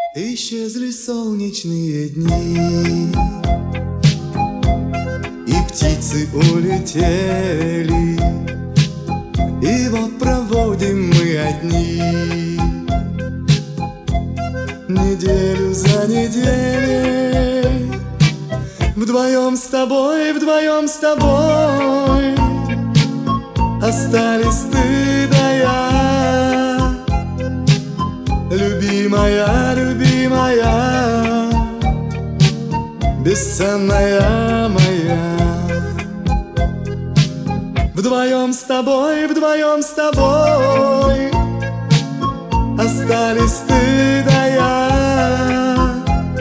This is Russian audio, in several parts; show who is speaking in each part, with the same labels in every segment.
Speaker 1: Исчезли солнечные дни, и птицы улетели, и вот проводим мы одни неделю за неделей. Вдвоем с тобой, вдвоем с тобой остались ты да я. Любимая, любимая, бесценная моя. Вдвоем с тобой, вдвоем с тобой остались ты да я.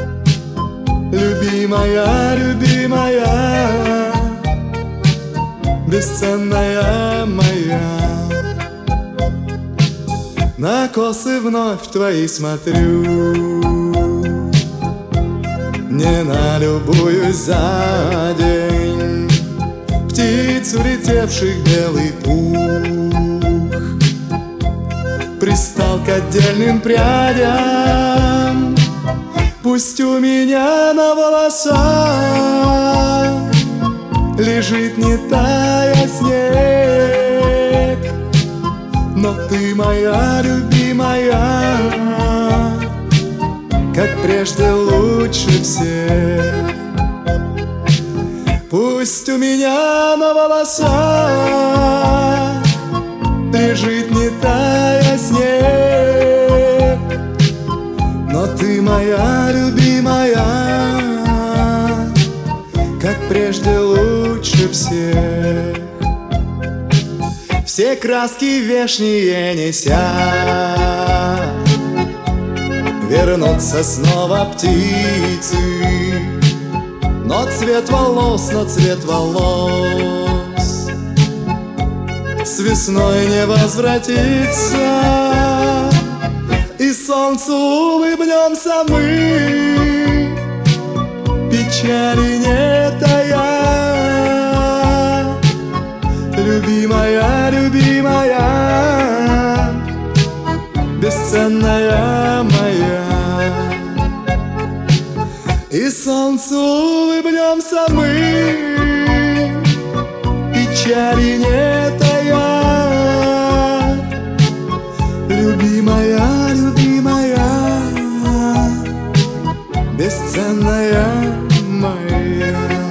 Speaker 1: Любимая, любимая, бесценная моя. На косы вновь твои смотрю, не налюбуюсь за день птиц, улетевших белый пух, пристал к отдельным прядям. Пусть у меня на волосах лежит, не тая, снег, но ты моя любимая, как прежде лучше всех. Пусть у меня на волосах лежит, не тая, снег, но ты моя любимая, как прежде лучше всех. Все краски вешние неся, вернутся снова птицы, но цвет волос с весной не возвратится, и солнцу улыбнемся мы, печали не тая. Любимая, любимая, бесценная моя. И солнцу улыбнемся мы, печали не тая. Любимая, любимая, бесценная моя.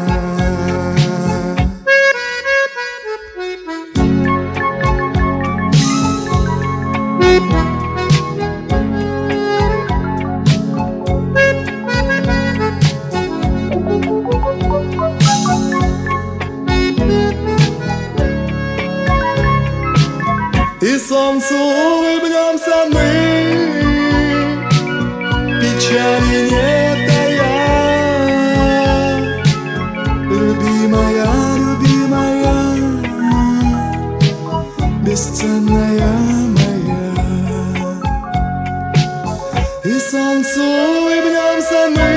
Speaker 1: И солнцу улыбнемся мы, печали не тая. Любимая, любимая, бесценная моя. И солнцу улыбнемся мы,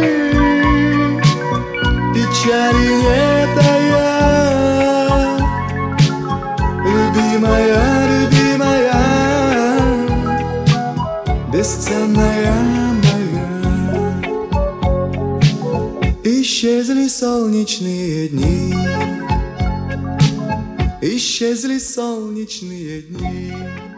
Speaker 1: печали не тая. Любимая, бесценная моя. Исчезли солнечные дни, исчезли солнечные дни.